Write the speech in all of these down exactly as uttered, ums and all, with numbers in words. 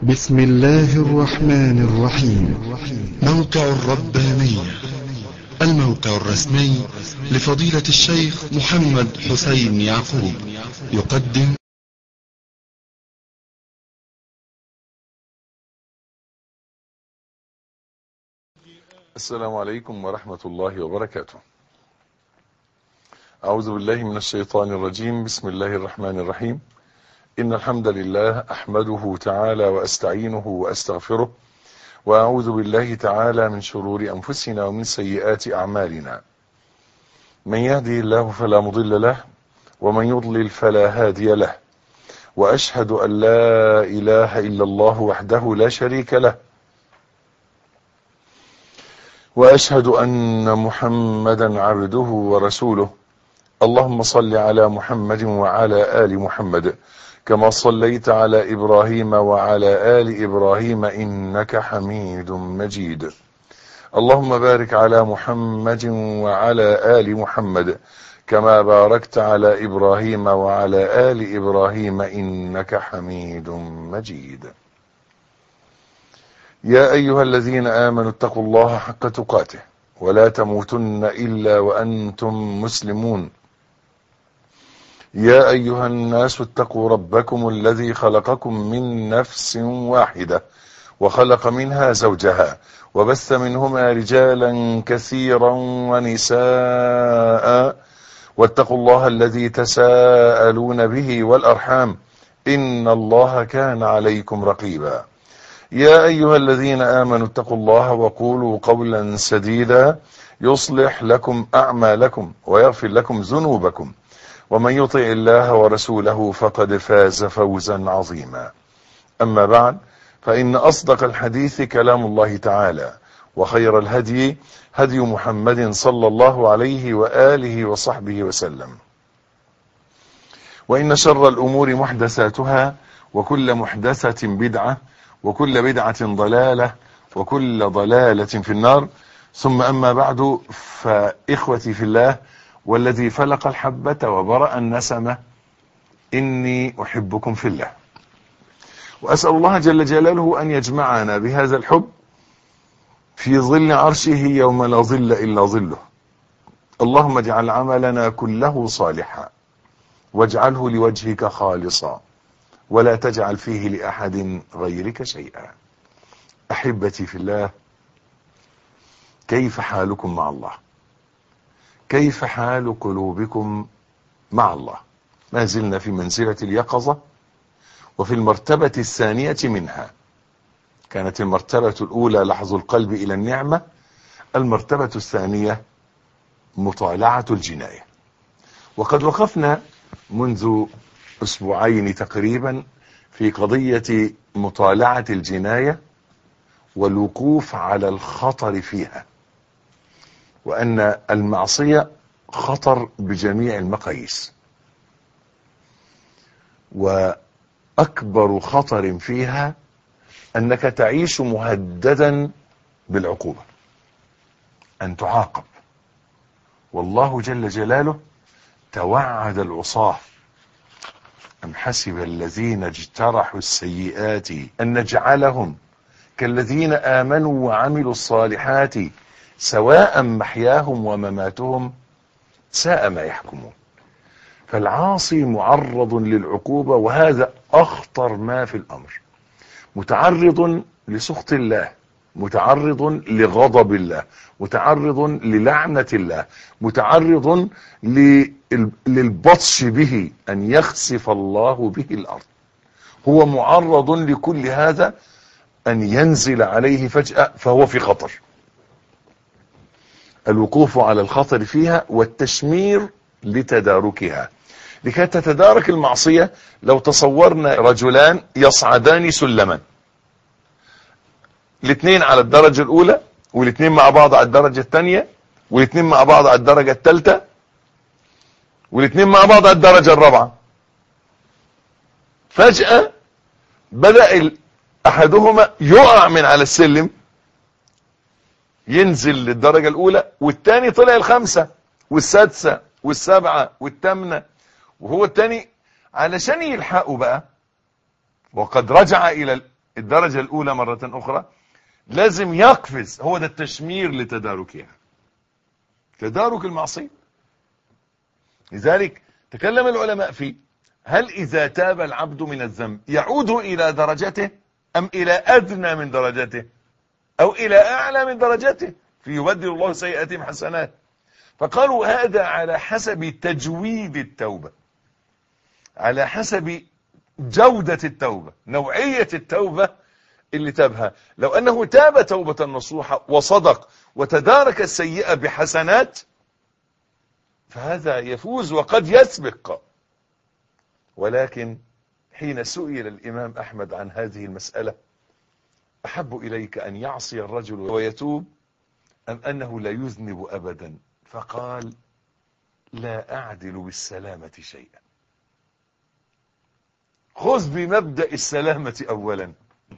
بسم الله الرحمن الرحيم. موقع الربانية، الموقع الرسمي لفضيلة الشيخ محمد حسين يعقوب، يقدم السلام عليكم ورحمة الله وبركاته. أعوذ بالله من الشيطان الرجيم. بسم الله الرحمن الرحيم. إن الحمد لله أحمده تعالى وأستعينه وأستغفره، وأعوذ بالله تعالى من شرور أنفسنا ومن سيئات أعمالنا. من يهدي الله فلا مضل له، ومن يضلل فلا هادي له، وأشهد أن لا إله إلا الله وحده لا شريك له، وأشهد أن محمدا عبده ورسوله. اللهم صل على محمد وعلى آل محمد كما صليت على إبراهيم وعلى آل إبراهيم إنك حميد مجيد. اللهم بارك على محمد وعلى آل محمد كما باركت على إبراهيم وعلى آل إبراهيم إنك حميد مجيد. يا أيها الذين آمنوا اتقوا الله حق تقاته ولا تموتن إلا وأنتم مسلمون. يا أيها الناس اتقوا ربكم الذي خلقكم من نفس واحدة وخلق منها زوجها وبث منهما رجالا كثيرا ونساء، واتقوا الله الذي تساءلون به والأرحام إن الله كان عليكم رقيبا. يا أيها الذين آمنوا اتقوا الله وقولوا قولا سديدا يصلح لكم أعمالكم ويغفر لكم ذنوبكم، ومن يطع الله ورسوله فقد فاز فوزا عظيما. أما بعد، فإن أصدق الحديث كلام الله تعالى، وخير الهدي هدي محمد صلى الله عليه وآله وصحبه وسلم، وإن شر الأمور محدثاتها، وكل محدثة بدعة، وكل بدعة ضلالة، وكل ضلالة في النار. ثم أما بعد، فإخوتي في الله والذي فلق الحبة وبرأ النسمة، إني أحبكم في الله، وأسأل الله جل جلاله أن يجمعنا بهذا الحب في ظل عرشه يوم لا ظل إلا ظله. اللهم اجعل عملنا كله صالحا، واجعله لوجهك خالصا، ولا تجعل فيه لأحد غيرك شيئا. أحبتي في الله، كيف حالكم مع الله؟ كيف حال قلوبكم مع الله؟ ما زلنا في منزلة اليقظة، وفي المرتبة الثانية منها. كانت المرتبة الأولى لحظ القلب إلى النعمة، المرتبة الثانية مطالعة الجناية. وقد وقفنا منذ أسبوعين تقريبا في قضية مطالعة الجناية والوقوف على الخطر فيها، وأن المعصية خطر بجميع المقاييس، وأكبر خطر فيها أنك تعيش مهددا بالعقوبة، أن تعاقب. والله جل جلاله توعد العصاة: أم حسب الذين اجترحوا السيئات أن نجعلهم كالذين آمنوا وعملوا الصالحات سواء محياهم ومماتهم ساء ما يحكمون. فالعاصي معرض للعقوبة، وهذا أخطر ما في الأمر. متعرض لسخط الله، متعرض لغضب الله، متعرض للعنة الله، متعرض للبطش به، أن يخسف الله به الأرض. هو معرض لكل هذا، أن ينزل عليه فجأة، فهو في خطر. الوقوف على الخطر فيها والتشمير لتداركها. لكي تتدارك المعصية، لو تصورنا رجلان يصعدان سلما، الاثنين على الدرجة الأولى، والاثنين مع بعض على الدرجة الثانية، والاثنين مع بعض على الدرجة الثالثة، والاثنين مع بعض على الدرجة الرابعة. فجأة بدأ أحدهما يقع من على السلم، ينزل للدرجة الأولى، والتاني طلع الخمسة والسادسة والسبعة والثامنة، وهو التاني علشان يلحقوا بقى، وقد رجع إلى الدرجة الأولى مرة أخرى لازم يقفز. هو ده التشمير لتداركها، تدارك المعصية. لذلك تكلم العلماء في هل إذا تاب العبد من الذنب يعود إلى درجته أم إلى أدنى من درجته أو إلى أعلى من درجته، فيبدل الله سيئاتهم حسنات. فقالوا هذا على حسب تجويد التوبة، على حسب جودة التوبة، نوعية التوبة اللي تابها. لو أنه تاب توبة نصوحة وصدق وتدارك السيئة بحسنات فهذا يفوز وقد يسبق. ولكن حين سئل الإمام أحمد عن هذه المسألة، أحب إليك أن يعصي الرجل ويتوب أم أنه لا يذنب أبدا؟ فقال لا أعدل بالسلامة شيئا. خذ بمبدأ السلامة أولا.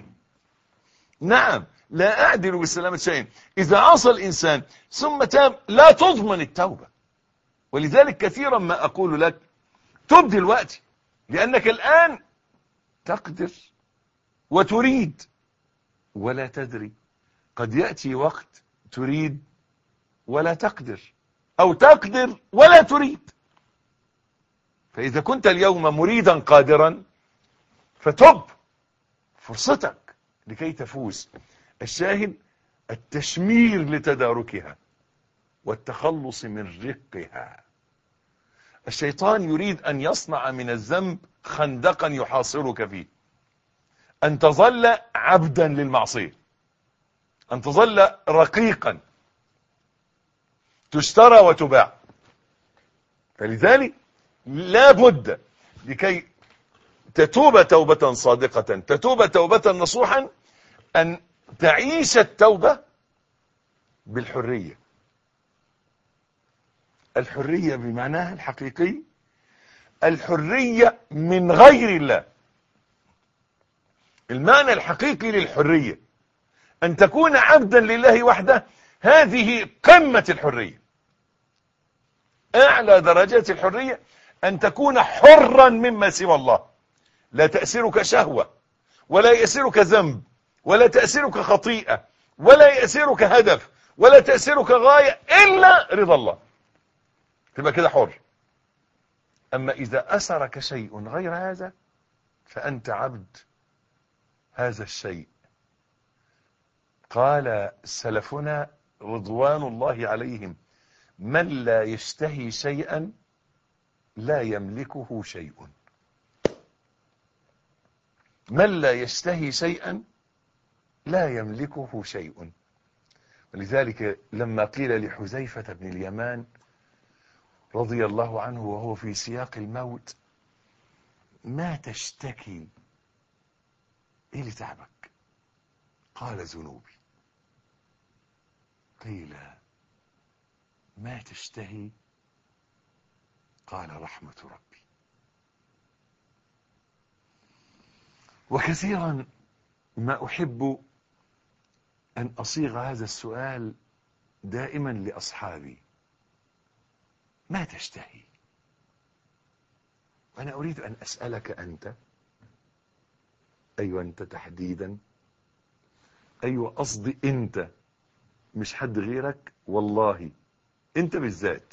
نعم لا أعدل بالسلامة شيئا. إذا عصى الإنسان ثم تاب لا تضمن التوبة. ولذلك كثيرا ما أقول لك تب دلوقتي، لأنك الآن تقدر وتريد ولا تدري. قد يأتي وقت تريد ولا تقدر، أو تقدر ولا تريد. فإذا كنت اليوم مريدا قادرا فتب، فرصتك لكي تفوز. الشاهد التشمير لتداركها والتخلص من رقها. الشيطان يريد أن يصنع من الذنب خندقا يحاصرك فيه، أن تظل عبدا للمعصية، أن تظل رقيقا تشترى وتباع. فلذلك لا بد لكي تتوب توبة صادقة، تتوب توبة نصوحا، أن تعيش التوبة بالحرية. الحرية بمعناها الحقيقي، الحرية من غير الله. المعنى الحقيقي للحرية أن تكون عبدا لله وحده. هذه قمة الحرية، أعلى درجات الحرية، أن تكون حرا مما سوى الله. لا تأسرك شهوة، ولا يأسرك ذنب، ولا تأسرك خطيئة، ولا يأسرك هدف، ولا تأسرك غاية إلا رضا الله. تبقى كده حر. أما إذا أسرك شيء غير هذا فأنت عبد هذا الشيء. قال سلفنا رضوان الله عليهم من لا يشتهي شيئا لا يملكه شيء. من لا يشتهي شيئا لا يملكه شيء. ولذلك لما قيل لحذيفة بن اليمان رضي الله عنه وهو في سياق الموت ما تشتكي؟ ايه اللي تعبك؟ قال ذنوبي. قيل ما تشتهي؟ قال رحمة ربي. وكثيرا ما أحب أن أصيغ هذا السؤال دائما لأصحابي، ما تشتهي؟ وأنا أريد أن أسألك أنت. أيوة أنت تحديدا، أيوة قصدي أنت مش حد غيرك، والله أنت بالذات.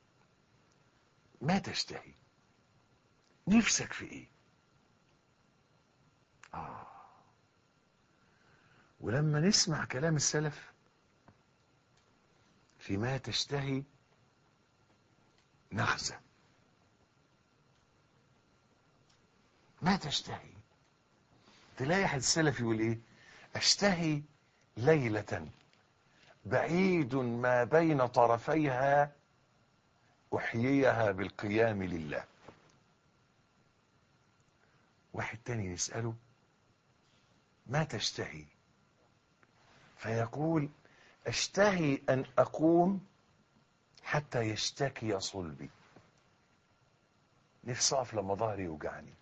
ما تشتهي؟ نفسك في إيه؟ آه. ولما نسمع كلام السلف في ما تشتهي نخزى. ما تشتهي؟ تلاقي أحد السلف يقول إيه؟ أشتهي ليلة بعيد ما بين طرفيها أحييها بالقيام لله. واحد تاني نسأله ما تشتهي؟ فيقول أشتهي أن أقوم حتى يشتكي صلبي. نفسي أقف لما ظهري يوجعني.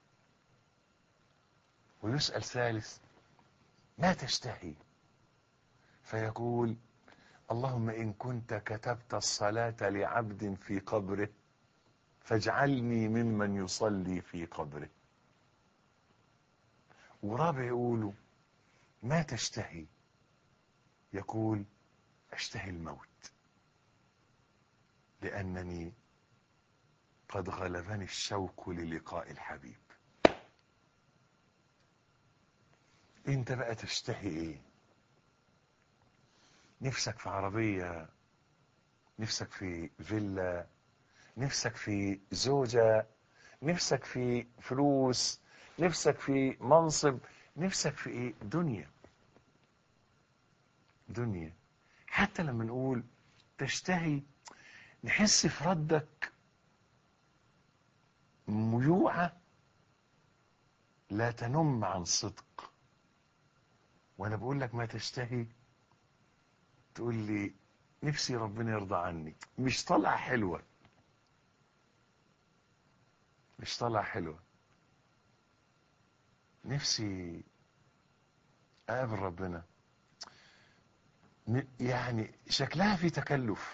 ويسأل ثالث ما تشتهي؟ فيقول اللهم إن كنت كتبت الصلاة لعبد في قبره فاجعلني ممن يصلي في قبره. ورابع يقولوا ما تشتهي؟ يقول اشتهي الموت لأنني قد غلبني الشوق للقاء الحبيب. انت بقى تشتهي ايه؟ نفسك في عربية، نفسك في فيلا، نفسك في زوجة، نفسك في فلوس، نفسك في منصب، نفسك في ايه؟ دنيا. دنيا. حتى لما نقول تشتهي نحس في ردك ميوعة لا تنم عن صدق. وانا بقول لك ما تشتهي تقول لي نفسي ربنا يرضى عني. مش طلع حلوة، مش طلع حلوة. نفسي اقابل ربنا، يعني شكلها في تكلف.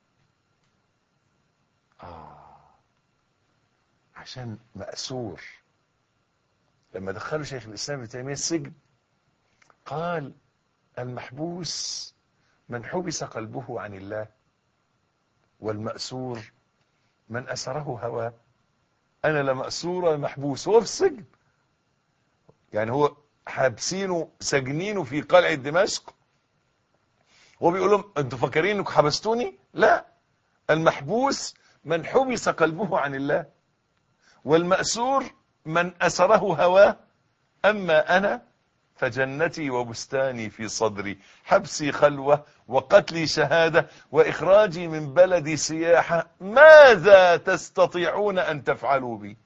آه عشان مأسور. لما دخلوا شيخ الإسلام ابن تيمية السجن قال المحبوس من حبس قلبه عن الله، والمأسور من أسره هواه. أنا لا مأسور ولا محبوس، هو في السجن. يعني هو حابسينه سجنينه في قلعة دمشق، هو بيقول لهم أنتوا فاكرين أنكم حبستوني؟ لا، المحبوس من حبس قلبه عن الله، والمأسور من أسره هواه. أما أنا فجنتي وبستاني في صدري، حبسي خلوة وقتلي شهادة وإخراجي من بلدي سياحة. ماذا تستطيعون أن تفعلوا بي؟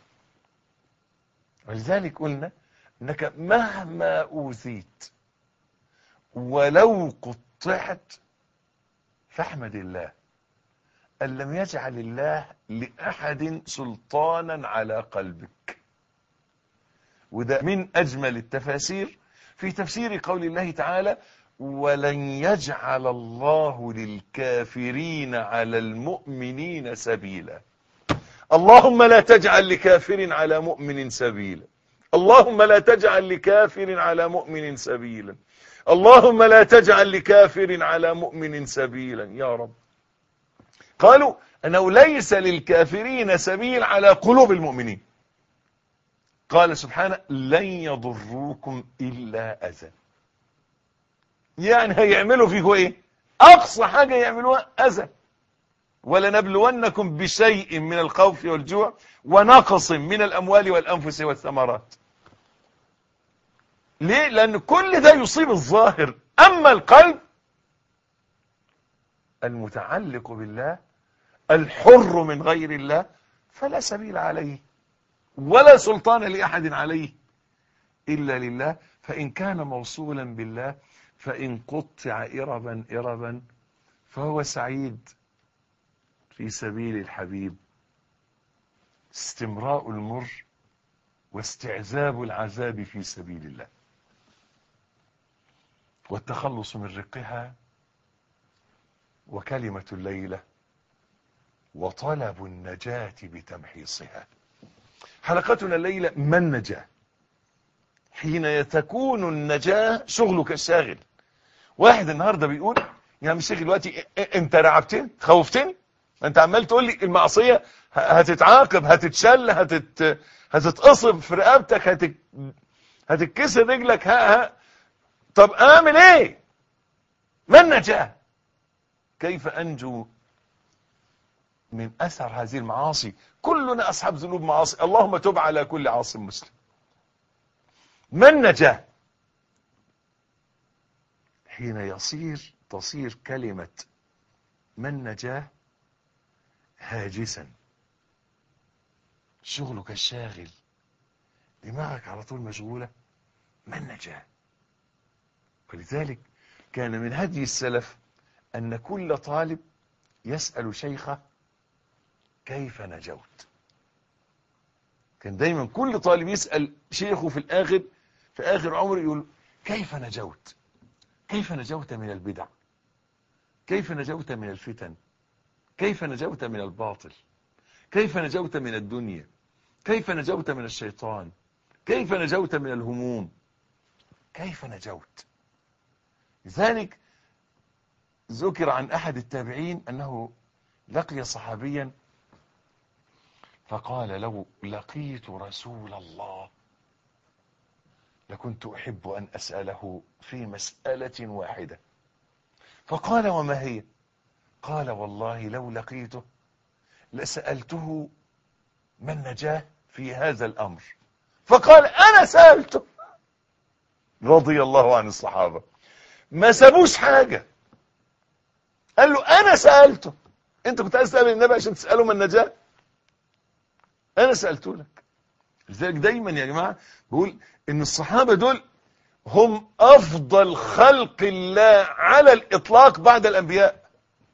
ولذلك قلنا أنك مهما أوذيت ولو قطعت فاحمد الله أن لم يجعل الله لأحد سلطانا على قلبك. وده من أجمل التفاسير في تفسير قول الله تعالى ولن يجعل الله للكافرين على المؤمنين سبيلا. اللهم لا تجعل لكافر على مؤمن سبيلا، اللهم لا تجعل لكافر على مؤمن سبيلا، اللهم لا تجعل لكافر على مؤمن سبيلا يا رب. قالوا أنه ليس للكافرين سبيل على قلوب المؤمنين. قال سبحانه لن يضروكم إلا أذى. يعني هيعملوا فيه ايه؟ أقصى حاجة يعملوها أذى. ولنبلونكم بشيء من الخوف والجوع ونقص من الأموال والأنفس والثمرات. ليه؟ لأن كل ده يصيب الظاهر، أما القلب المتعلق بالله الحر من غير الله فلا سبيل عليه ولا سلطان لأحد عليه إلا لله. فإن كان موصولا بالله فإن قطع إربا إربا فهو سعيد في سبيل الحبيب. استمراء المر واستعذاب العذاب في سبيل الله، والتخلص من رقها، وكلمة الليلة، وطلب النجاة بتمحيصها. حلقتنا الليلة ما النجاة؟ حين تكون النجاة شغلك الشاغل. واحد النهاردة بيقول يا عم الشيخ دلوقتي انت رعبتني خوفتني، انت عمال تقول لي المعصية هتتعاقب، هتتشل، هتت هتتقصب في رقبتك، هتك... هتتكسر رجلك. ها ها طب اعمل ايه؟ ما النجاة؟ كيف انجو من اثر هذه المعاصي؟ كلنا اصحاب ذنوب معاصي، اللهم تب على كل عاص مسلم. ما النجاة؟ حين يصير تصير كلمة ما النجاة هاجسا، شغلك الشاغل، دماغك على طول مشغولة. ما النجاة؟ ولذلك كان من هدي السلف أن كل طالب يسأل شيخه كيف نجوت. كان دايما كل طالب يسأل شيخه في الآخر في آخر عمره يقول كيف نجوت؟ كيف نجوت من البدع؟ كيف نجوت من الفتن؟ كيف نجوت من الباطل؟ كيف نجوت من الدنيا؟ كيف نجوت من الشيطان؟ كيف نجوت من الهموم؟ كيف نجوت؟ لذلك ذكر عن أحد التابعين أنه لقي صحابيا فقال: لو لقيت رسول الله لكنت أحب أن أسأله في مسألة واحدة. فقال: وما هي؟ قال: والله لو لقيته لسألته ما النجاة في هذا الأمر. فقال: أنا سألته. رضي الله عن الصحابة، ما سابوش حاجة، قال له: أنا سألته. أنت كنت عايز تسأل النبي عشان تسأله ما النجاة؟ أنا سألته لك. لذلك دايما يا جماعة بقول إن الصحابة دول هم أفضل خلق الله على الإطلاق بعد الأنبياء.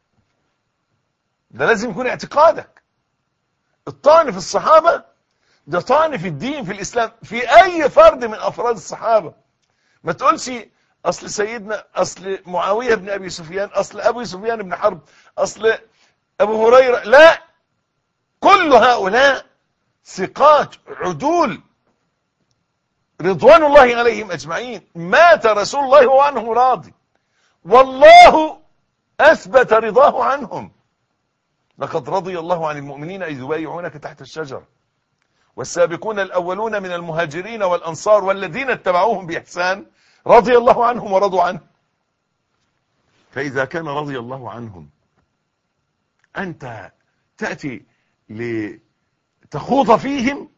ده لازم يكون اعتقادك. الطعن في الصحابة ده طعن في الدين، في الإسلام، في أي فرد من أفراد الصحابة. ما تقولش أصل سيدنا، أصل معاوية بن أبي سفيان، أصل أبو سفيان بن حرب، أصل أبو هريرة. لا، كل هؤلاء ثقات عدول رضوان الله عليهم أجمعين. مات رسول الله وهو عنهم راضي، والله أثبت رضاه عنهم. لقد رضي الله عن المؤمنين إذ يبايعونك تحت الشجرة والسابقون الأولون من المهاجرين والأنصار والذين اتبعوهم بإحسان رضي الله عنهم ورضوا عنه. فإذا كان رضي الله عنهم أنت تأتي لتخوض فيهم.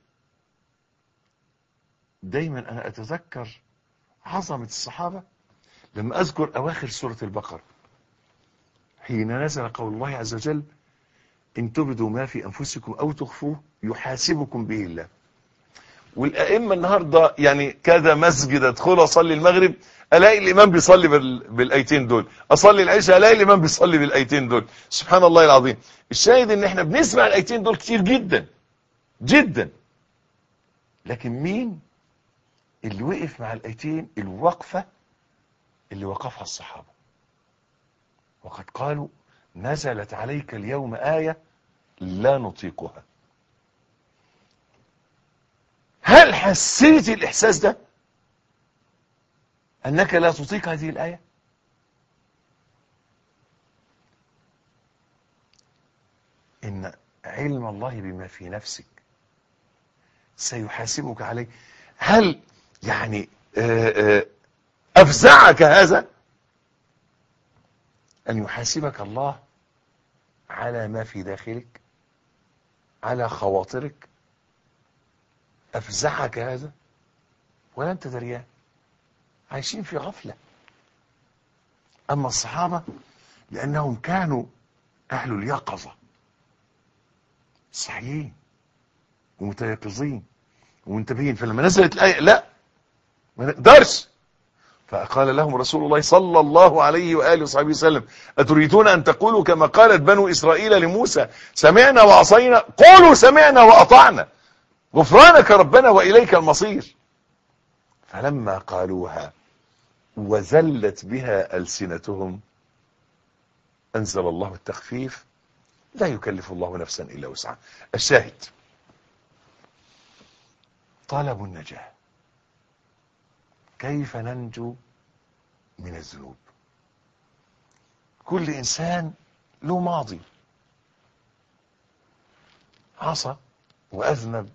دايما أنا أتذكر عظمة الصحابة لما أذكر أواخر سورة البقرة حين نزل قول الله عز وجل: إن تبدوا ما في أنفسكم أو تخفوه يحاسبكم به الله. والأئمة النهاردة يعني كذا مسجد أدخل أصلي المغرب ألاقي الإمام بيصلي بالآيتين دول، أصلي العشاء ألاقي الإمام بيصلي بالآيتين دول. سبحان الله العظيم. الشاهد إن إحنا بنسمع الآيتين دول كتير جدا جدا، لكن مين اللي وقف مع الآيتين الوقفة اللي وقفها الصحابة؟ وقد قالوا: نزلت عليك اليوم آية لا نطيقها. هل حسيت الإحساس ده أنك لا تطيق هذه الآية؟ إن علم الله بما في نفسك سيحاسبك عليه. هل يعني أفزعك هذا أن يحاسبك الله على ما في داخلك، على خواطرك؟ أفزعك هذا ولا أنت دريان؟ عايشين في غفلة. أما الصحابة لأنهم كانوا أهل اليقظة، صحيين ومتيقظين ومنتبهين، فلما نزلت الآية لا ما نقدرش. فقال لهم رسول الله صلى الله عليه وآله وصحبه وسلم: أتريدون أن تقولوا كما قالت بنو إسرائيل لموسى: سمعنا وعصينا؟ قولوا سمعنا وأطعنا غفرانك ربنا وإليك المصير. فلما قالوها وزلت بها ألسنتهم أنزل الله التخفيف: لا يكلف الله نفسا إلا وسعها. الشاهد طلب النجاة. كيف ننجو من الذنوب؟ كل إنسان له ماضي، عصى وأذنب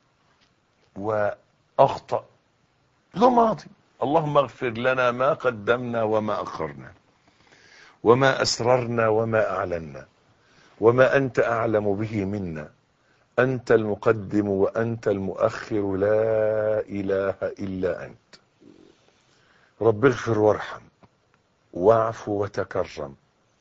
وأخطأ، له ماضي. اللهم اغفر لنا ما قدمنا وما أخرنا وما أسررنا وما أعلنا وما أنت أعلم به منا. أنت المقدم وأنت المؤخر، لا إله إلا أنت. رب اغفر وارحم واعف وتكرم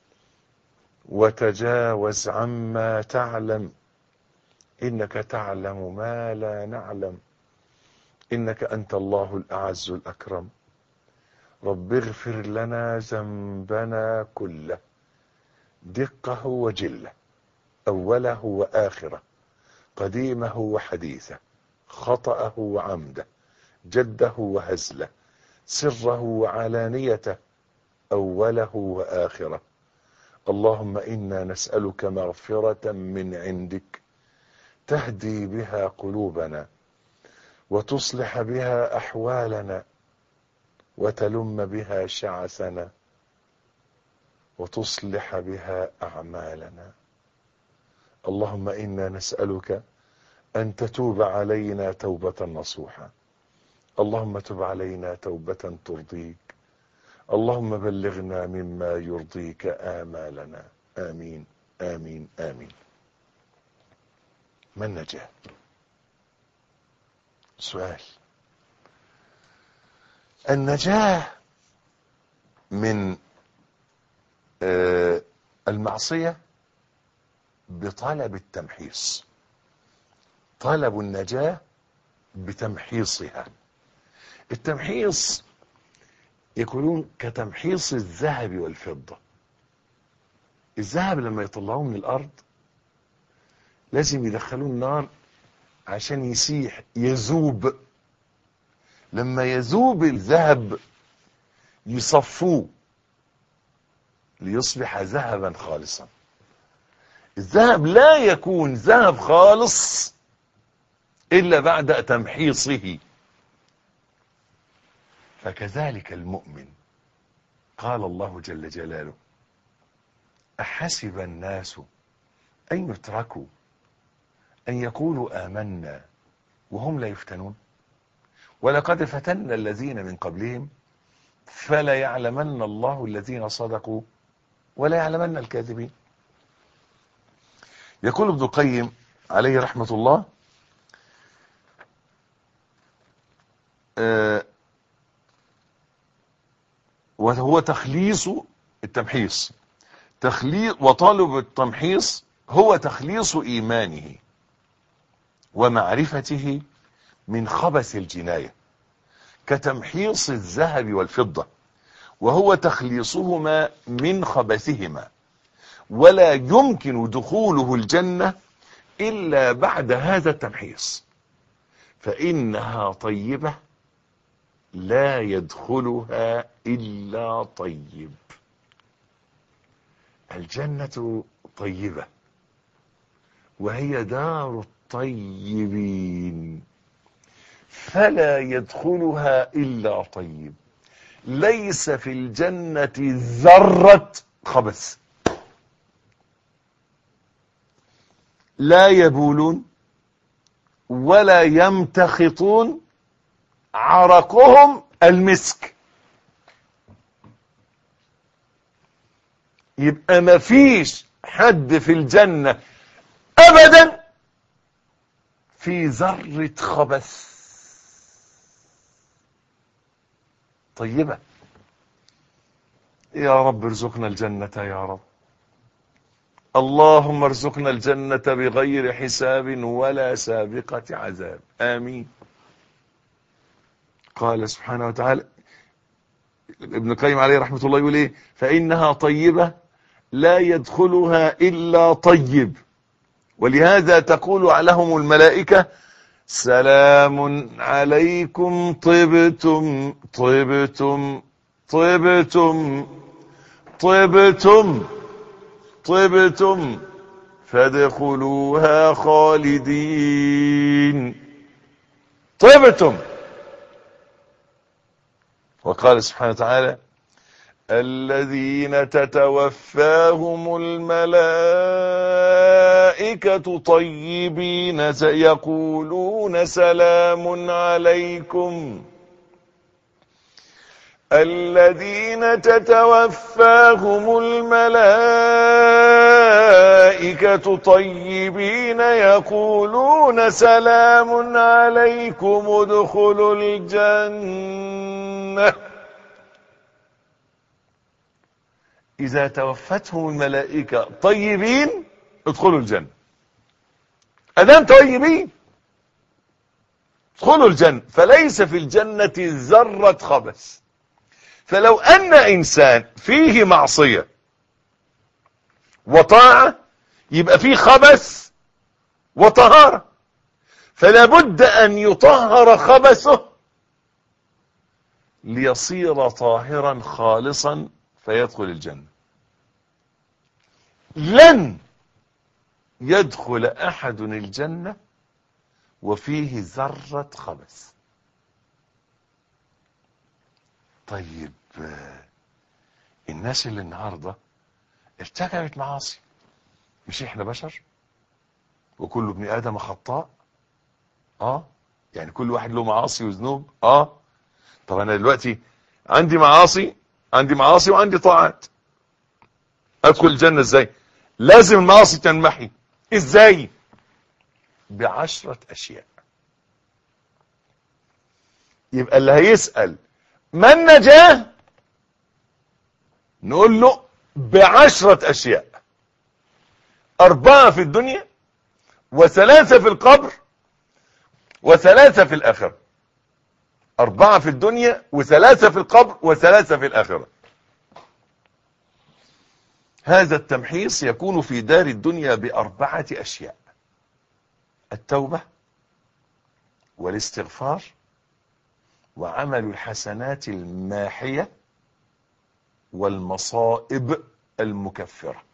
وتجاوز عما تعلم، إنك تعلم ما لا نعلم، إنك أنت الله الأعز الأكرم. رب اغفر لنا ذنبنا كله، دقه وجله، أوله وآخره، قديمه وحديثه، خطأه وعمده، جده وهزله، سره وعلانيته، أوله وآخره. اللهم إنا نسألك مغفرة من عندك تهدي بها قلوبنا وتصلح بها أحوالنا وتلم بها شعثنا وتصلح بها أعمالنا. اللهم إنا نسألك أن تتوب علينا توبة نصوحة. اللهم تب علينا توبة ترضيك. اللهم بلغنا مما يرضيك آمالنا. آمين آمين آمين. ما النجاة؟ سؤال. النجاة من آه المعصية بطلب التمحيص. طلب النجاة بتمحيصها. التمحيص يكونون كتمحيص الذهب والفضة. الذهب لما يطلعوه من الأرض لازم يدخلوه النار عشان يسيح يذوب. لما يذوب الذهب يصفوه ليصبح ذهبا خالصا. الذهب لا يكون ذهب خالص إلا بعد تمحيصه. فكذلك المؤمن. قال الله جل جلاله: أحسب الناس أن يتركوا أن يقولوا آمنا وهم لا يفتنون ولقد فتنا الذين من قبلهم فلا يعلمن الله الذين صدقوا ولا يعلمن الكاذبين. يقول ابن القيم عليه رحمة الله: آه وهو تخليص التمحيص. تخليص وطالب التمحيص هو تخليص إيمانه ومعرفته من خبث الجناية كتمحيص الذهب والفضة، وهو تخليصهما من خبثهما، ولا يمكن دخوله الجنة إلا بعد هذا التمحيص، فإنها طيبة لا يدخلها إلا طيب. الجنة طيبة وهي دار الطيبين، فلا يدخلها إلا طيب. ليس في الجنة ذرة خبث، لا يبولون ولا يمتخطون، عرقهم المسك. يبقى ما فيش حد في الجنة أبدا في ذرة خبث. طيبة. يا رب ارزقنا الجنة يا رب. اللهم ارزقنا الجنة بغير حساب ولا سابقة عذاب. آمين. قال سبحانه وتعالى، ابن القيم عليه رحمة الله يقول ايه: فإنها طيبة لا يدخلها إلا طيب. ولهذا تقول لهم الملائكة: سلام عليكم طبتم طبتم طبتم طبتم طبتم فادخلوها خالدين. طبتم. وقال سبحانه وتعالى: الذين تتوفاهم الملائكة طيبين يقولون سلام عليكم. الذين تتوفاهم الملائكة طيبين يقولون سلام عليكم ادخلوا الجنة. إذا توفتهم الملائكة طيبين ادخلوا الجنة. أدام طيبين ادخلوا الجنة. فليس في الجنة ذرة خبث. فلو أن إنسان فيه معصية وطاعة يبقى فيه خبث وطهارة، فلا بد أن يطهر خبثه ليصير طاهرا خالصا فيدخل الجنة. لن يدخل أحد الجنة وفيه ذرة خبث. طيب الناس اللي النهاردة ارتكبت معاصي، مش احنا بشر وكل ابن ادم خطاء؟ اه يعني كل واحد له معاصي وذنوب. اه طب انا دلوقتي عندي معاصي عندي معاصي وعندي طاعات، ادخل الجنة ازاي؟ لازم المعاصي تنمحي. ازاي؟ بعشرة اشياء. يبقى اللي هيسأل ما النجاة نقول له بعشرة اشياء، اربعة في الدنيا وثلاثة في القبر وثلاثة في الاخرة. اربعة في الدنيا وثلاثة في القبر وثلاثة في الاخرة. هذا التمحيص يكون في دار الدنيا باربعة اشياء: التوبة والاستغفار وعمل الحسنات الماحية والمصائب المكفرة.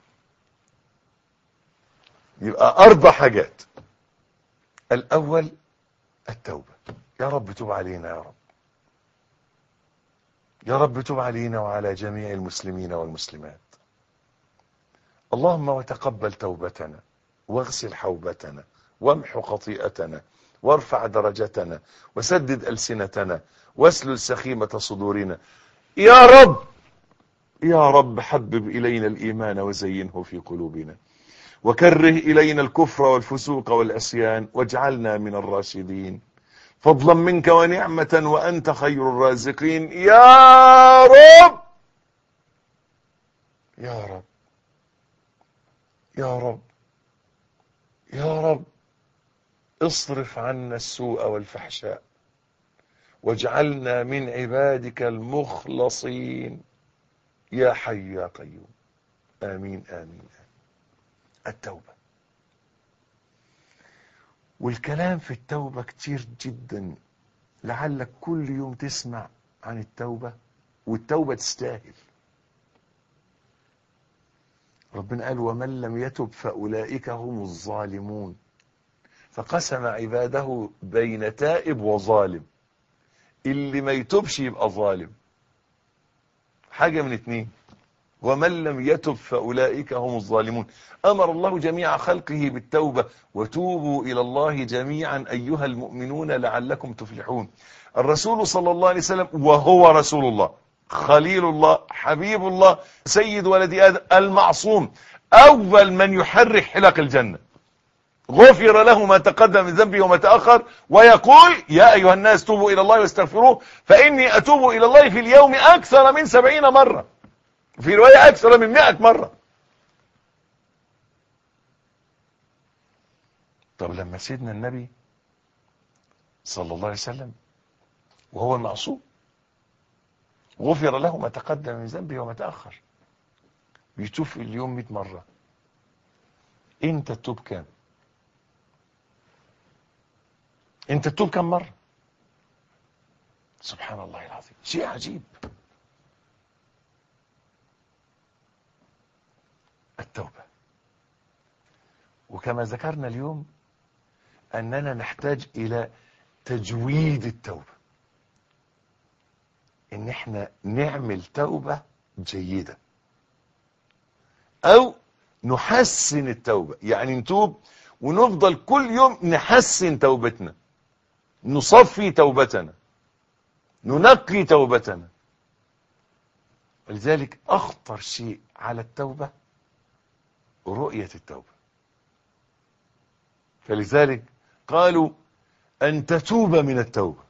يبقى اربع حاجات. الاول التوبة. يا رب توب علينا، يا رب يا رب توب علينا وعلى جميع المسلمين والمسلمات. اللهم وتقبل توبتنا واغسل حوبتنا وامحو خطيئتنا وارفع درجتنا وسدد ألسنتنا واسلل سخيمة صدورنا. يا رب يا رب حبب إلينا الإيمان وزينه في قلوبنا وكره إلينا الكفر والفسوق والعصيان واجعلنا من الراشدين فضلا منك ونعمة وأنت خير الرازقين. يا رب يا رب يا رب يا رب اصرف عنا السوء والفحشاء واجعلنا من عبادك المخلصين يا حي يا قيوم. آمين آمين. التوبة، والكلام في التوبة كتير جدا، لعلك كل يوم تسمع عن التوبة، والتوبة تستاهل. ربنا قال ومن لم يتب فأولئك هم الظالمون، فقسم عباده بين تائب وظالم. اللي ما يتوبش يبقى ظالم، حاجة من اتنين، ومن لم يتب فأولئك هم الظالمون. أمر الله جميع خلقه بالتوبة وتوبوا إلى الله جميعا أيها المؤمنون لعلكم تفلحون. الرسول صلى الله عليه وسلم وهو رسول الله خليل الله حبيب الله سيد ولد آدم المعصوم، أول من يحرك حلق الجنة، غفر له ما تقدم من ذنبه وما تأخر، ويقول يا أيها الناس توبوا إلى الله واستغفروه فإني أتوب إلى الله في اليوم أكثر من سبعين مرة، في رواية أكثر من مئة مرة. طب لما سيدنا النبي صلى الله عليه وسلم وهو المعصوم غفر له ما تقدم من ذنبه وما تأخر بيتوب في اليوم مئة مرة، انت تتوب كام؟ انت تتوب كم مرة؟ سبحان الله العظيم، شيء عجيب. التوبة، وكما ذكرنا اليوم أننا نحتاج إلى تجويد التوبة، إن احنا نعمل توبة جيدة أو نحسن التوبة، يعني نتوب ونفضل كل يوم نحسن توبتنا، نصفي توبتنا، ننقي توبتنا. لذلك أخطر شيء على التوبة رؤية التوبة. فلذلك قالوا أن تتوب من التوبة.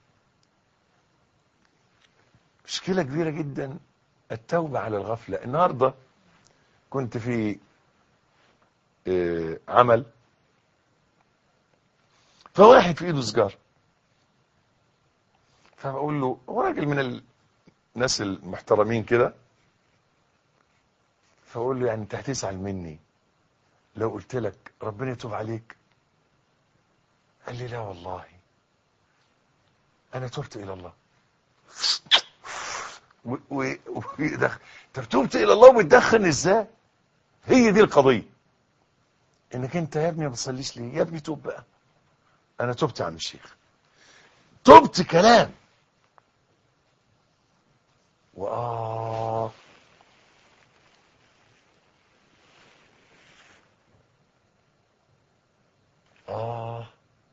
مشكلة كبيرة جدا التوبة على الغفلة. النهاردة كنت في عمل، فواحد في ايده سجار، فبقول له هو راجل من الناس المحترمين كده، فاقول له يعني انت هتزعل مني لو قلت لك ربنا يتوب عليك؟ قال لي لا والله انا تبت الى الله. ويدخن. طب تبت الى الله وبتدخن ازاي؟ هي دي القضيه، انك انت يا ابني ما بتصليش ليه؟ يا ابني توب بقى. انا تبت يا عم الشيخ. تبت كلام، وآه آه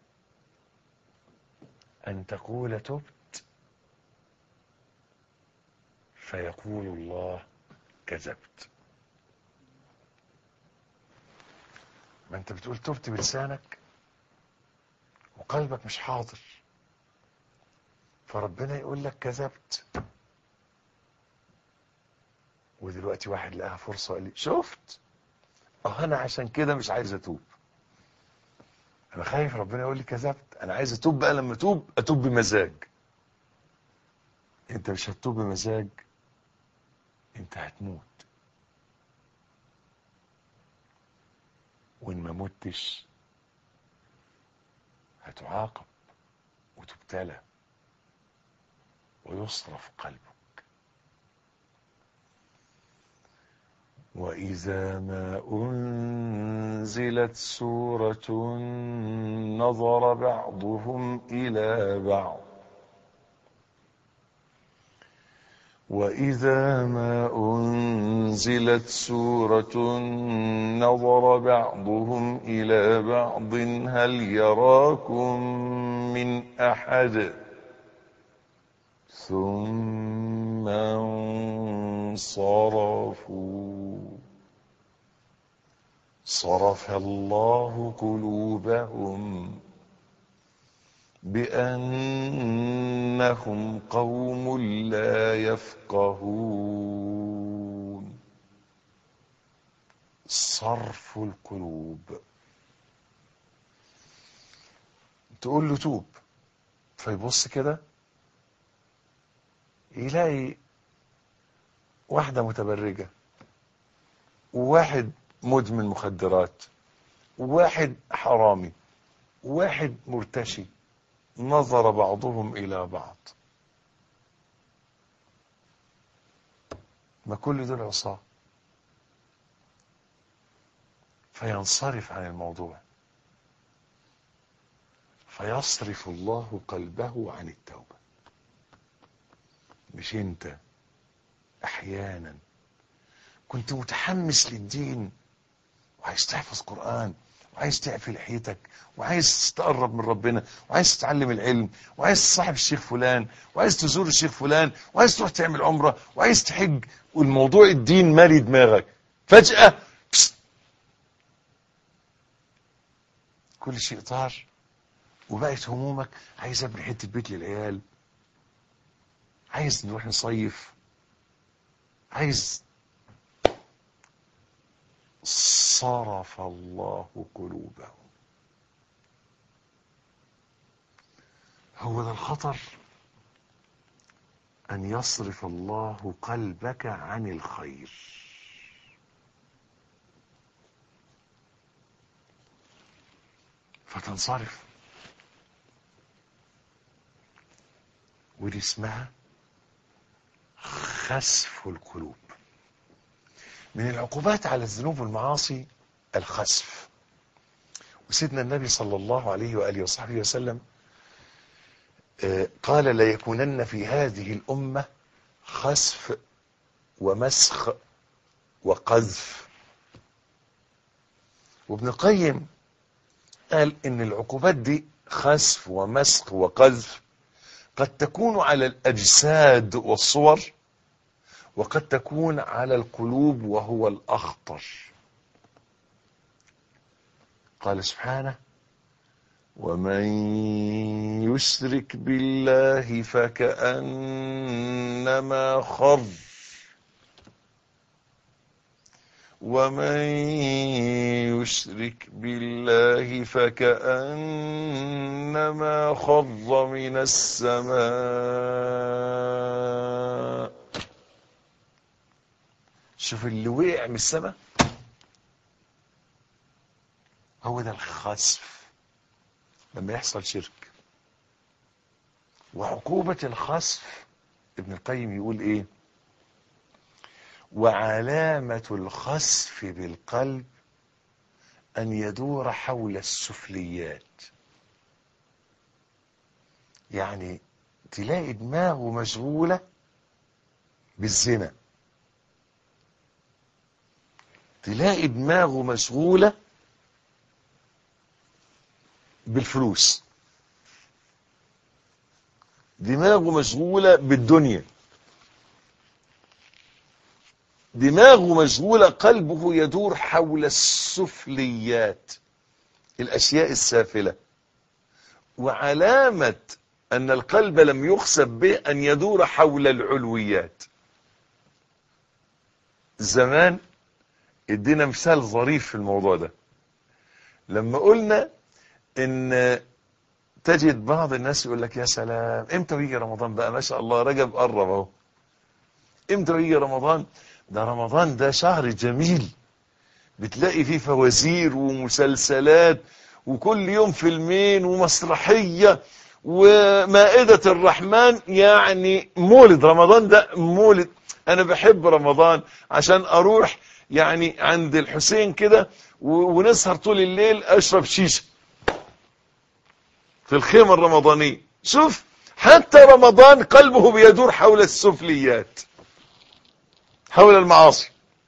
أن تقول تبت فيقول الله كذبت. ما أنت بتقول تبت بلسانك وقلبك مش حاضر، فربنا يقول لك كذبت. ودلوقتي واحد لقاها فرصة قال لي شفت، اه انا عشان كده مش عايز اتوب، انا خايف ربنا يقول لي كذبت، انا عايز اتوب بقى، لما اتوب اتوب بمزاج. انت مش هتتوب بمزاج، انت هتموت، وان ما متش هتعاقب وتبتلى ويصرف قلبك. وإذا ما أنزلت سورة نظر بعضهم إلى بعض وإذا ما أنزلت سورة نظر بعضهم إلى بعض هل يراكم من أحد ثم انصرفوا صرف الله قلوبهم بأنهم قوم لا يفقهون. صرف القلوب. تقول له توب، فيبص كده يلاقي واحدة متبرجة، وواحد مدمن مخدرات، وواحد حرامي، وواحد مرتشي. نظر بعضهم إلى بعض، ما كل دول عصاة، فينصرف عن الموضوع، فيصرف الله قلبه عن التوبة. مش انت احيانا كنت متحمس للدين وعايز تحفظ قرآن وعايز تعفي لحيتك وعايز تقرب من ربنا وعايز تتعلم العلم وعايز تصاحب الشيخ فلان وعايز تزور الشيخ فلان وعايز تروح تعمل عمرة وعايز تحج، والموضوع الدين مالي دماغك، فجأة بس كل شيء طار، وبقت همومك عايز ابني حتة بيت للعيال، عايز نروح نصيف، عايز. صرف الله قلوبهم. هو ده الخطر، أن يصرف الله قلبك عن الخير. فتنصرف. ودي اسمها خسف القلوب. من العقوبات على الذنوب والمعاصي الخسف. وسيدنا النبي صلى الله عليه وآله وصحبه وسلم قال ليكونن في هذه الأمة خسف ومسخ وقذف. وابن القيم قال إن العقوبات دي خسف ومسخ وقذف قد تكون على الأجساد والصور، وقد تكون على القلوب وهو الأخطر. قال سبحانه: ومن يشرك بالله فكأنما خر ومن يشرك بالله فكأنما خر من السماء. شوف اللي وقع من السماء، هو ده الخسف لما يحصل شرك. وعقوبة الخسف ابن القيم يقول ايه: وعلامة الخسف بالقلب أن يدور حول السفليات. يعني تلاقي دماغه مشغولة بالزنا، تلاقي دماغه مشغولة بالفلوس، دماغه مشغولة بالدنيا، دماغه مشغولة، قلبه يدور حول السفليات، الأشياء السافلة. وعلامة أن القلب لم يخسف به أن يدور حول العلويات. زمان ادينا مثال ظريف في الموضوع ده لما قلنا ان تجد بعض الناس يقول لك يا سلام امتى يجي رمضان بقى، ما شاء الله رجب قرب اهو، امتى يجي رمضان، ده رمضان ده شهر جميل، بتلاقي فيه فوازير ومسلسلات وكل يوم فيلمين ومسرحية ومائدة الرحمن، يعني مولد رمضان ده مولد. انا بحب رمضان عشان اروح يعني عند الحسين كده ونسهر طول الليل اشرب شيشة في الخيمة الرمضانية. شوف حتى رمضان قلبه بيدور حول السفليات، حول المعاصي.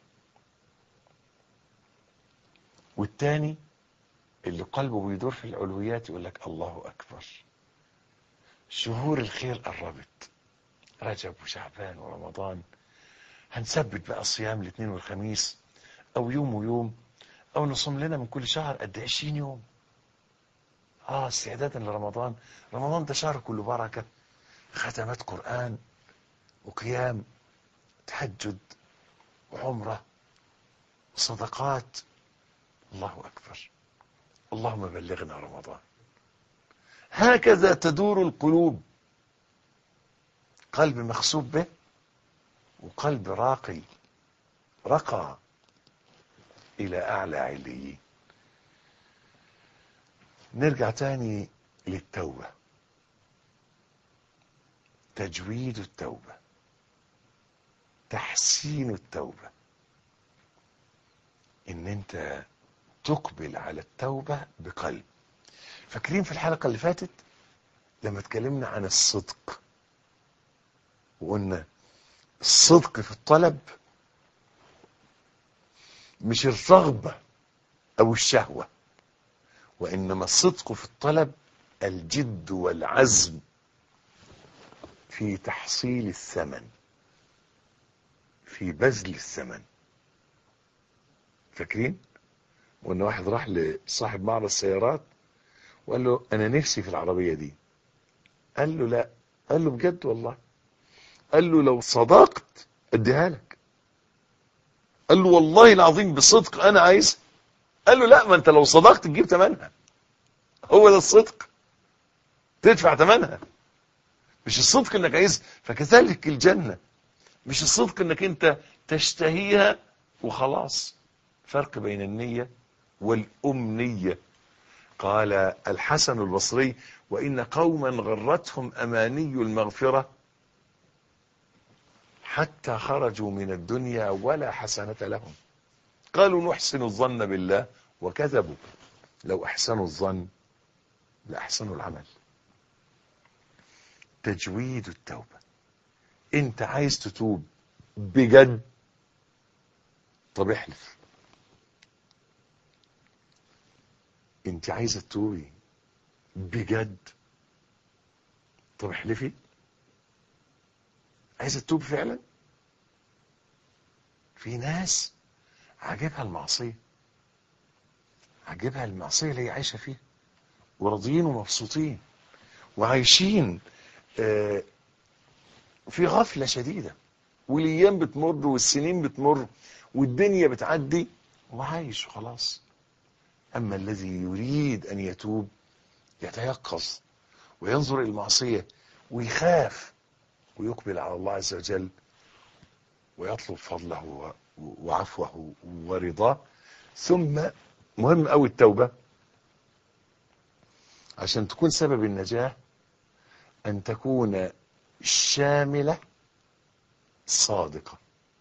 والتاني اللي قلبه بيدور في العلويات يقول لك الله اكبر، شهور الخير قربت، رجب وشعبان ورمضان، هنثبت بقى صيام الاثنين والخميس او يوم ويوم، او نصوم لنا من كل شهر قد عشرين يوم. اه استعدادا لرمضان. رمضان ده شهر كله بركة، ختمات قرآن وقيام تهجد وعمرة وصدقات. الله اكبر، اللهم بلغنا رمضان. هكذا تدور القلوب، قلب مخسوب به وقلب راقي رقى الى اعلى عليين. نرجع تاني للتوبة، تجويد التوبة، تحسين التوبة، ان انت تقبل على التوبة بقلب. فاكرين في الحلقة اللي فاتت لما اتكلمنا عن الصدق وقلنا الصدق في الطلب مش الرغبة او الشهوة، وانما الصدق في الطلب الجد والعزم في تحصيل الثمن، في بذل الثمن. فاكرين وان واحد راح لصاحب معرض السيارات وقال له انا نفسي في العربية دي، قال له لا، قال له بجد والله، قال له لو صدقت اديها لك، قال له والله العظيم بصدق انا عايز، قال له لا، ما انت لو صدقت تجيب ثمنها، هو ده الصدق، تدفع ثمنها، مش الصدق انك عايز. فكذلك الجنة مش الصدق انك انت تشتهيها وخلاص، فرق بين النية والأمنية. قال الحسن البصري وإن قوما غرتهم أماني المغفرة حتى خرجوا من الدنيا ولا حسنة لهم، قالوا نحسن الظن بالله وكذبوا، لو أحسنوا الظن لأحسنوا العمل. تجويد التوبة، انت عايز تتوب بجد، طب احلف. انت عايزه تتوبي بجد، طب احلفي. عايزه تتوب فعلا. في ناس عاجبها المعصيه، عاجبها المعصيه اللي هي عايشه فيها، وراضيين ومبسوطين وعايشين آه في غفله شديده، والايام بتمر والسنين بتمر والدنيا بتعدي وعايش وخلاص. اما الذي يريد ان يتوب يتيقظ وينظر الى المعصيه ويخاف ويقبل على الله عز وجل ويطلب فضله وعفوه ورضاه. ثم مهم قوي التوبه عشان تكون سبب النجاه ان تكون شامله صادقه.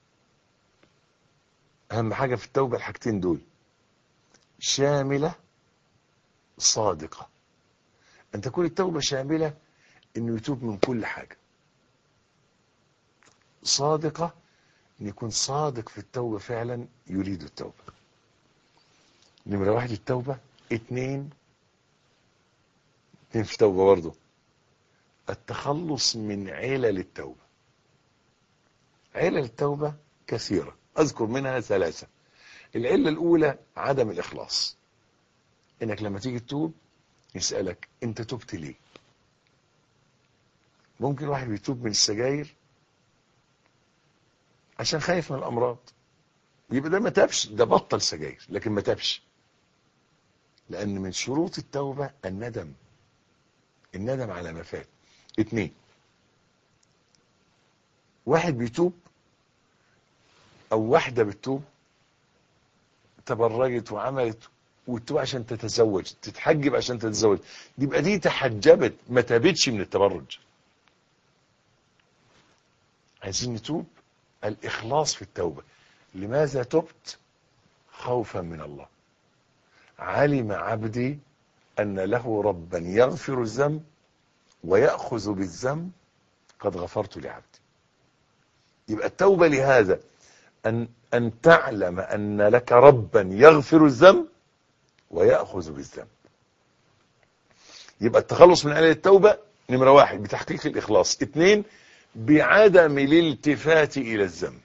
اهم حاجه في التوبه الحاجتين دول، شامله صادقه. ان تكون التوبه شامله انه يتوب من كل حاجه، صادقة، ان يكون صادق في التوبة فعلا يريد التوبة. نمرة واحد التوبة. اتنين اتنين في توبة برضه التخلص من علل التوبة. علل التوبة كثيرة، اذكر منها ثلاثة. العلة الاولى عدم الاخلاص، انك لما تيجي تتوب يسألك انت تبت ليه. ممكن واحد بيتوب من السجاير عشان خايف من الامراض، يبقى ده ما تابش، ده بطل سجاير لكن ما تابش. لان من شروط التوبة الندم، الندم على ما فات. اتنين، واحد بيتوب او واحدة بتتوب تبرجت وعملت وتتوب عشان تتزوج، تتحجب عشان تتزوج، يبقى دي تحجبت ما تابتش من التبرج. عايزين نتوب الإخلاص في التوبة. لماذا تبت؟ خوفا من الله. علم عبدي أن له ربا يغفر الذنب ويأخذ بالذنب، قد غفرت لعبدي. يبقى التوبة لهذا أن, أن تعلم أن لك ربا يغفر الذنب ويأخذ بالذنب. يبقى التخلص من علل التوبة نمرة واحد بتحقيق الإخلاص. اثنين بعدم الالتفات إلى الذنب.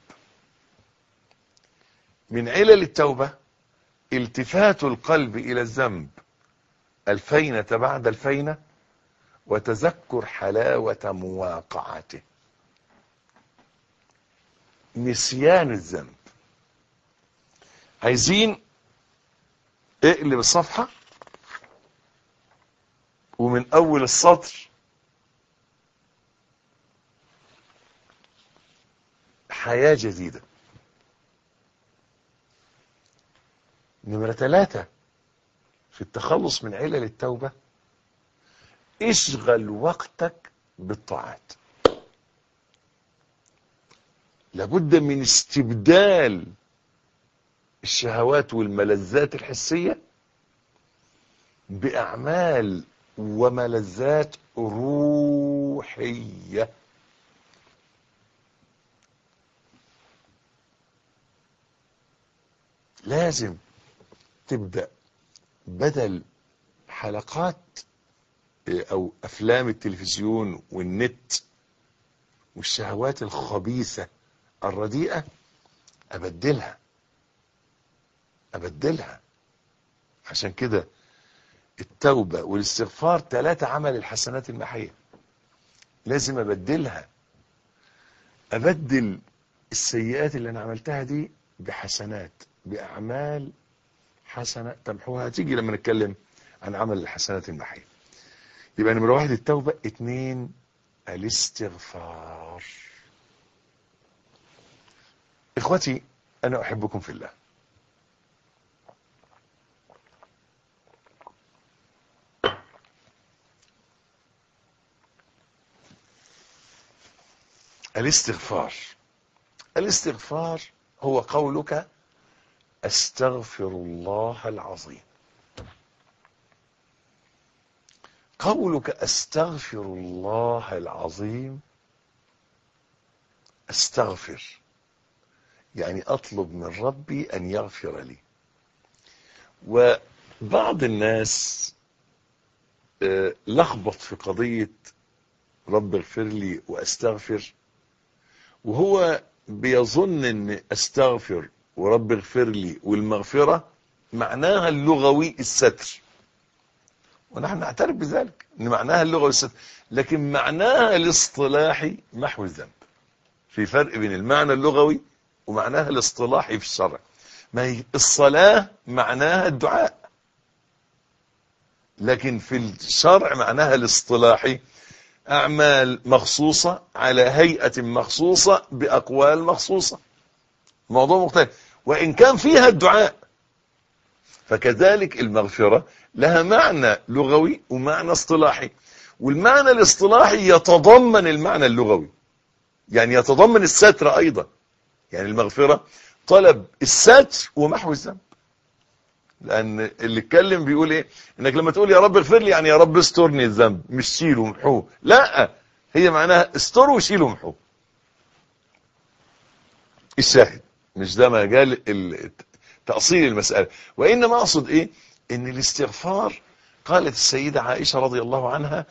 من علل التوبة التفات القلب إلى الذنب الفينة بعد الفينة وتذكر حلاوة مواقعته. نسيان الذنب. عايزين اقلب الصفحة ومن أول السطر حياة جديدة. نمرة ثلاثة في التخلص من علل التوبة اشغل وقتك بالطاعات. لابد من استبدال الشهوات والملذات الحسية بأعمال وملذات روحية. لازم تبدأ بدل حلقات او افلام التلفزيون والنت والشهوات الخبيثة الرديئة ابدلها ابدلها. عشان كده التوبة والاستغفار ثلاثة عمل الحسنات المحية. لازم ابدلها، ابدل السيئات اللي انا عملتها دي بحسنات، باعمال حسنة تمحوها. تيجي لما نتكلم عن عمل الحسنات المحية. يبقى نمرة واحد التوبة. اتنين الاستغفار. اخوتي انا احبكم في الله. الاستغفار الاستغفار هو قولك استغفر الله العظيم. قولك استغفر الله العظيم، استغفر يعني اطلب من ربي ان يغفر لي. وبعض الناس لخبط في قضية رب اغفر لي واستغفر، وهو بيظن ان استغفر ورب اغفر لي والمغفرة معناها اللغوي الستر، ونحن نعترف بذلك ان معناها اللغوي الستر، لكن معناها الاصطلاحي محو الذنب. في فرق بين المعنى اللغوي ومعناها الاصطلاحي في الشرع. ما هي الصلاة معناها الدعاء، لكن في الشرع معناها الاصطلاحي اعمال مخصوصة على هيئة مخصوصة باقوال مخصوصة. موضوع مختلف، وان كان فيها الدعاء فكذلك المغفرة لها معنى لغوي ومعنى اصطلاحي، والمعنى الاصطلاحي يتضمن المعنى اللغوي، يعني يتضمن الستر ايضا. يعني المغفرة طلب الستر ومحو الذنب. لان اللي اتكلم بيقول ايه؟ انك لما تقول يا رب اغفر لي يعني يا رب استرني الذنب، مش شيله ومحوه. لا، هي معناها استره وشيله ومحوه. الشاهد مش ده مجال تأصيل المسألة، وإنما أقصد إيه؟ إن الاستغفار قالت السيدة عائشة رضي الله عنها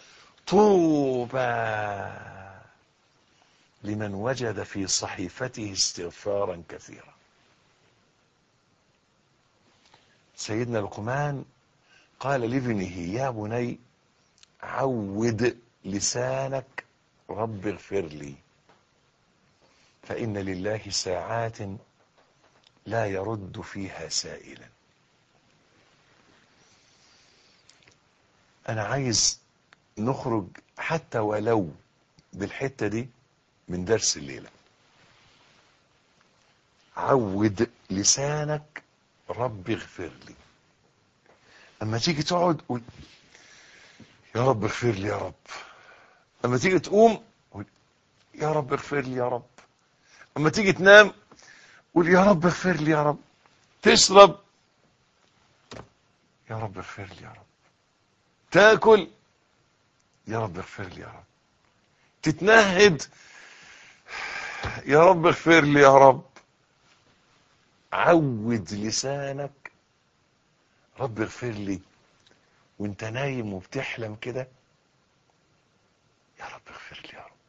طوبى لمن وجد في صحيفته استغفارا كثيرا. سيدنا لقمان قال لابنه يا بني عود لسانك رب اغفر لي فإن لله ساعات لا يرد فيها سائلا. أنا عايز نخرج حتى ولو بالحتة دي من درس الليلة. عود لسانك رب اغفر لي. أما تيجي تقعد قول يا رب اغفر لي يا رب. أما تيجي تقوم قول يا رب اغفر لي يا رب. أما تيجي تنام قول يا رب اغفر لي يا رب. تشرب يا رب اغفر لي يا رب. تاكل يا رب اغفر لي يا رب. تتنهد يا رب اغفر لي يا رب. عود لسانك رب اغفر لي وانت نايم وبتحلم كده يا رب اغفر لي يا رب.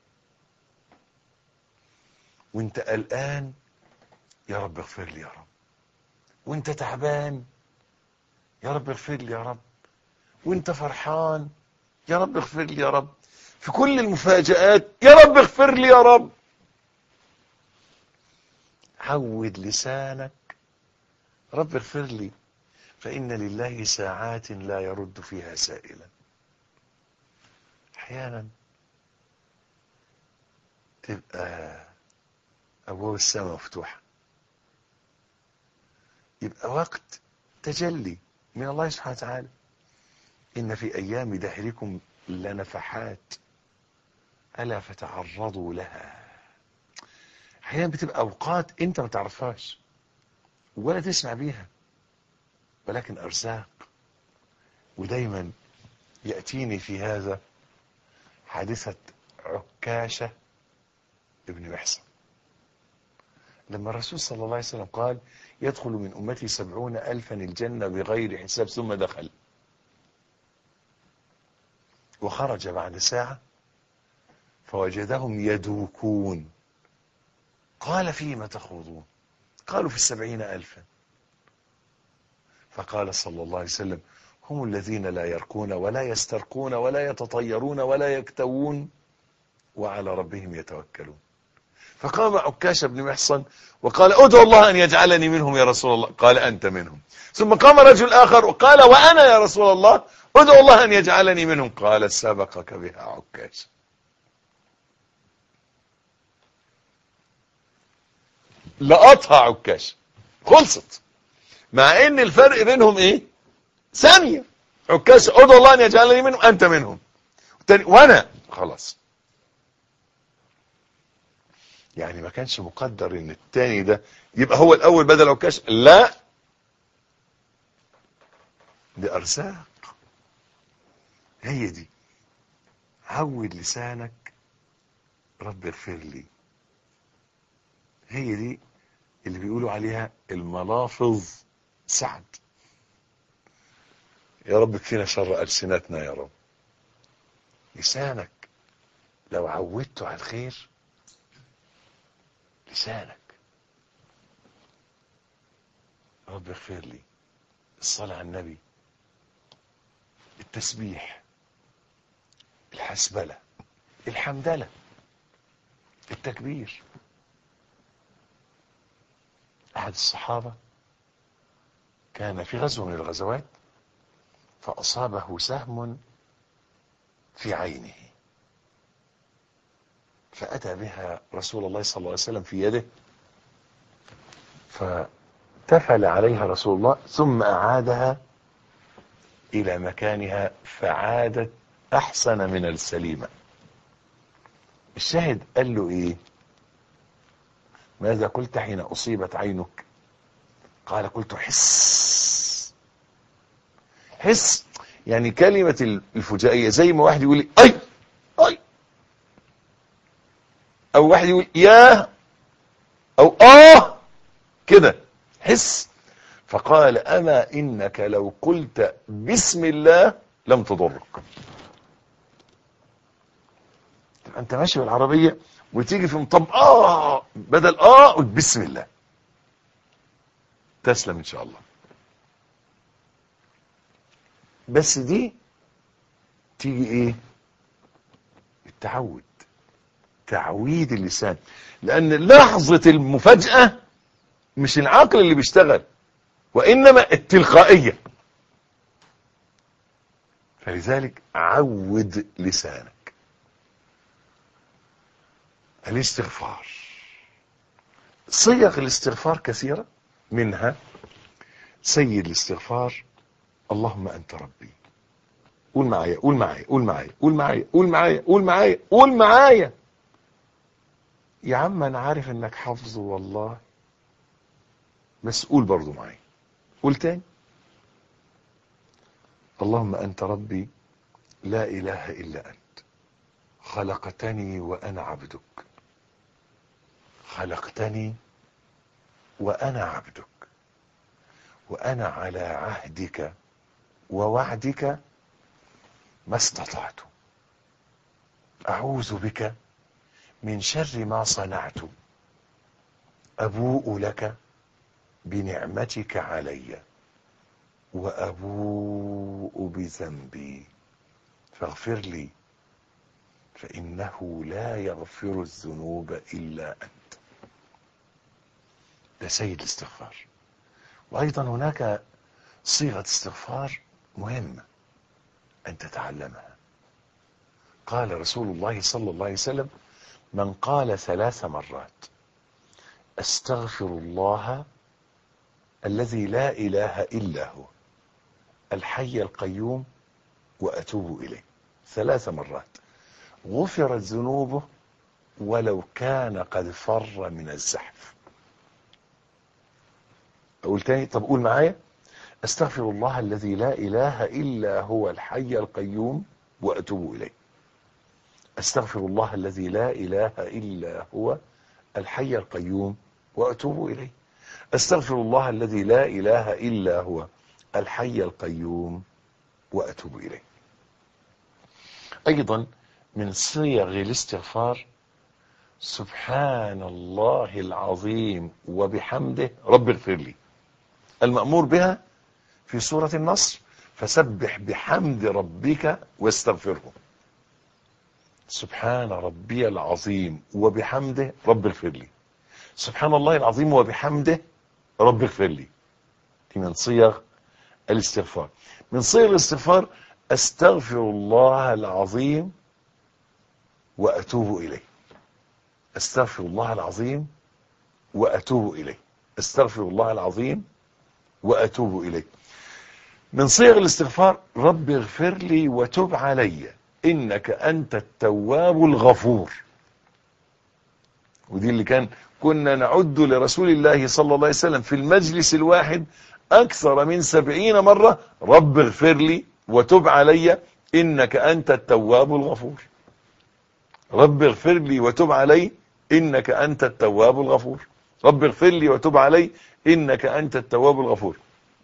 وانت قلقان يا رب اغفر لي يا رب. وانت تعبان يا رب اغفر لي يا رب. وانت فرحان يا رب اغفر لي يا رب. في كل المفاجآت يا رب اغفر لي يا رب. عود لسانك رب اغفر لي فإن لله ساعات لا يرد فيها سائلا. احيانا تبقى ابواب السماء مفتوحة، يبقى وقت تجلي من الله سبحانه وتعالى. إن في أيام دهركم لنفحات ألا فتعرضوا لها. أحيانا بتبقى أوقات أنت ما تعرفهاش ولا تسمع بيها، ولكن أرزاق. ودايما يأتيني في هذا حادثة عكاشة ابن محصن، لما الرسول صلى الله عليه وسلم قال يدخل من أمتي سبعون ألفا الجنة بغير حساب ثم دخل، وخرج بعد ساعة فوجدهم يدوكون. قال فيما تخوضون؟ قالوا في السبعين ألفا. فقال صلى الله عليه وسلم هم الذين لا يركون ولا يسترقون ولا يتطيرون ولا يكتوون وعلى ربهم يتوكلون. فقام عكاشة بن محصن وقال ادعو الله أن يجعلني منهم يا رسول الله. قال أنت منهم. ثم قام رجل آخر وقال وأنا يا رسول الله ادعو الله أن يجعلني منهم. قال سبقك بها عكاشة. لقطها عكاشة، خلصت، مع ان الفرق بينهم ايه؟ ثانية. عكاشة ادعو الله أن يجعلني منهم، أنت منهم، وأنا خلاص. يعني ما كانش مقدر ان التاني ده يبقى هو الاول بدل عكاش، لا، دي ارزاق. هي دي عود لسانك رب اغفر لي. هي دي اللي بيقولوا عليها الملافظ سعد. يا رب كفينا شر ألسنتنا يا رب. لسانك لو عودته على الخير، لسانك رب اغفر لي، الصلاة على النبي، التسبيح، الحسبلة، الحمدلة، التكبير. أحد الصحابة كان في غزوة من الغزوات فأصابه سهم في عينه، فأتى بها رسول الله صلى الله عليه وسلم في يده، فتفل عليها رسول الله ثم أعادها إلى مكانها فعادت أحسن من السليمة. الشاهد قال له إيه؟ ماذا قلت حين أصيبت عينك؟ قال قلت حس. حس يعني كلمة الفجائية، زي ما واحد يقول أي أي، أو واحد يقول يا او اه كده حس. فقال اما انك لو قلت بسم الله لم تضرك. تبقى انت ماشي بالعربية وتيجي في مطب اه بدل اه قلت بسم الله، تسلم ان شاء الله. بس دي تيجي ايه؟ التعود، تعويد اللسان. لان لحظة المفاجأة مش العقل اللي بيشتغل، وانما التلقائية. فلذلك عود لسانك. الاستغفار، صيغ الاستغفار كثيرة، منها سيد الاستغفار اللهم انت ربي. قول معايا قول معايا قول معايا قول معايا قول معايا قول معايا قول معايا. يا عم انا عارف انك حافظه والله، بس قول برضو معايا. قول تاني. اللهم انت ربي لا اله الا انت خلقتني وانا عبدك، خلقتني وانا عبدك، وانا على عهدك ووعدك ما استطعت، اعوذ بك من شر ما صنعت، ابوء لك بنعمتك علي وابوء بذنبي فاغفر لي فانه لا يغفر الذنوب الا انت. ده سيد الاستغفار. وايضا هناك صيغة استغفار مهمة ان تتعلمها. قال رسول الله صلى الله عليه وسلم من قال ثلاث مرات استغفر الله الذي لا اله الا هو الحي القيوم واتوب اليه ثلاث مرات غفرت ذنوبه ولو كان قد فر من الزحف. اقول تاني؟ طب قول معايا. استغفر الله الذي لا اله الا هو الحي القيوم واتوب اليه. استغفر الله الذي لا اله الا هو الحي القيوم واتوب اليه. استغفر الله الذي لا اله الا هو الحي القيوم واتوب اليه. ايضا من صيغ الاستغفار سبحان الله العظيم وبحمده رب اغفر لي، المأمور بها في سورة النصر فسبح بحمد ربك واستغفره. سبحان ربي العظيم وبحمده رب اغفر لي، سبحان الله العظيم وبحمده رب اغفر لي. دي من صيغ الاستغفار. من صيغ الاستغفار استغفر الله العظيم واتوب اليه. استغفر الله العظيم واتوب اليه. استغفر الله العظيم واتوب اليه. من صيغ الاستغفار رب اغفر لي وتب علي انك انت التواب الغفور. ودي اللي كان كنا نعد لرسول الله صلى الله عليه وسلم في المجلس الواحد اكثر من سبعين مرة رب اغفر لي وتب علي انك انت التواب الغفور. رب اغفر لي وتب علي انك انت التواب الغفور. رب اغفر لي وتب علي انك انت التواب الغفور.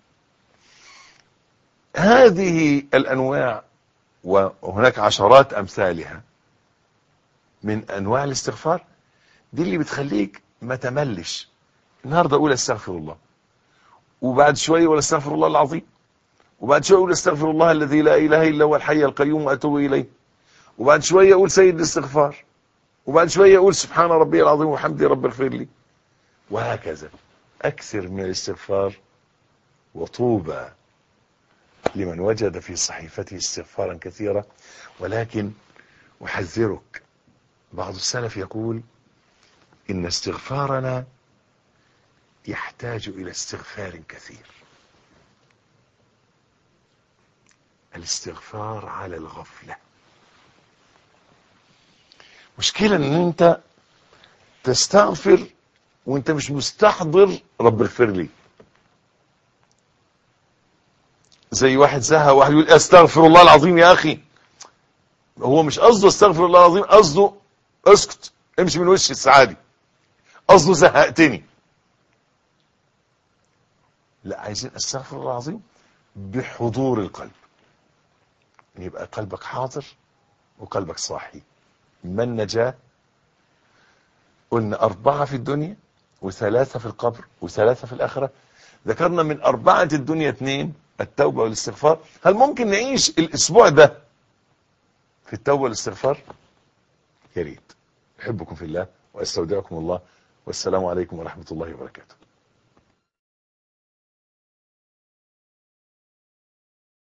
هذه الانواع وهناك عشرات امثالها من انواع الاستغفار، دي اللي بتخليك ما تملش. النهارده اقول استغفر الله، وبعد شويه اقول استغفر الله العظيم، وبعد شويه اقول استغفر الله الذي لا اله الا هو الحي القيوم واتوب اليه، وبعد شويه اقول سيد الاستغفار، وبعد شويه اقول سبحان ربي العظيم وحمدي رب اغفر لي، وهكذا. اكثر من الاستغفار، وطوبى لمن وجد في صحيفته استغفارا كثيرا. ولكن احذرك، بعض السلف يقول ان استغفارنا يحتاج الى استغفار كثير. الاستغفار على الغفلة. مشكلة ان انت تستغفر وانت مش مستحضر رب اغفر لي. زي واحد زهق، واحد يقول استغفر الله العظيم يا اخي، هو مش قصده استغفر الله العظيم، قصده اسكت، امشي من وش السعادي. قصده زهقتني. لا، عايزين استغفر الله العظيم بحضور القلب، يبقى قلبك حاضر وقلبك صاحي. ما النجاة؟ قلنا أربعة في الدنيا وثلاثة في القبر وثلاثة في الآخرة. ذكرنا من أربعة الدنيا اثنين، التوبة والاستغفار. هل ممكن نعيش الأسبوع ده في التوبة والاستغفار؟ يا ريت. أحبكم في الله وأستودعكم الله، والسلام عليكم ورحمة الله وبركاته.